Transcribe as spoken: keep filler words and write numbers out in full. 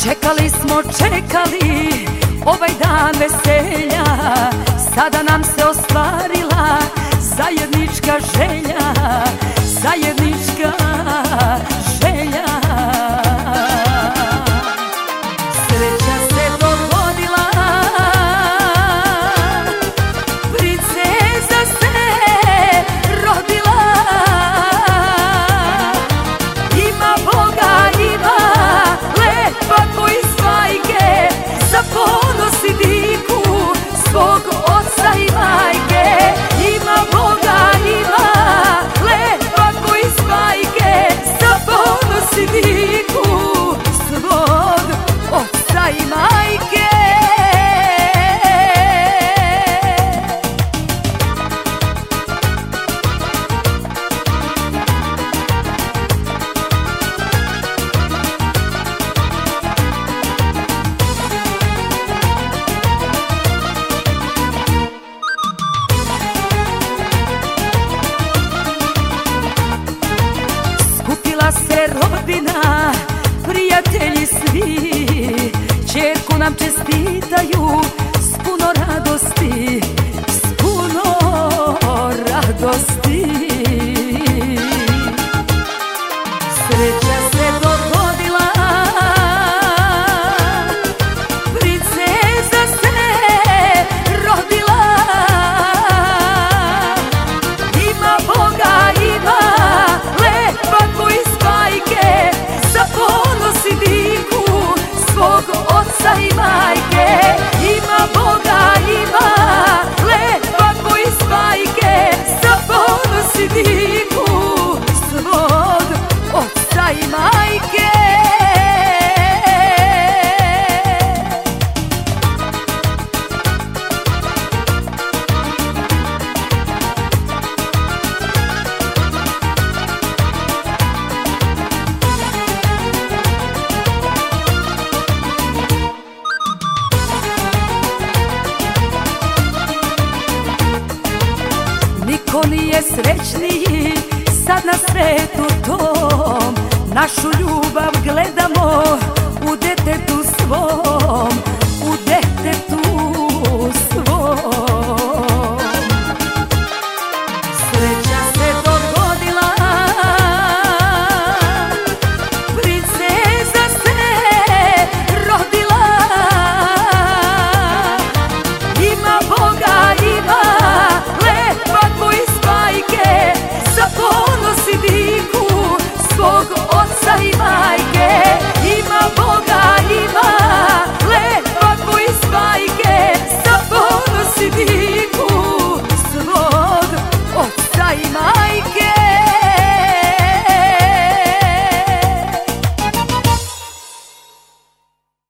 Čekali smo, čekali ovaj dan veselja, sada nam se ostvarila zajednička želja, zajednička želja. Sreća se dogodila, princeza se rodila. Ima Boga, ima lepa ko iz bajke, za ponos i diku svog oca i majke. Ima Boga, ima lepa ko iz bajke, za ponos i diku svog oca i majke. Skupila se rodbina, prijatelji svi, ćerku nam čestitaju s puno radosti, s puno radosti. Sreća se dogodila, princeza se rodila. Ima Boga, ima lepa ko iz bajke, za ponos i diku svog oca i majke. Ima Boga, ima lepa ko iz bajke, za ponos i diku svog oca i majke. Niko nije srećniji sad na svetu tom, našu ljubav gledamo u detetu svom, u detetu svom.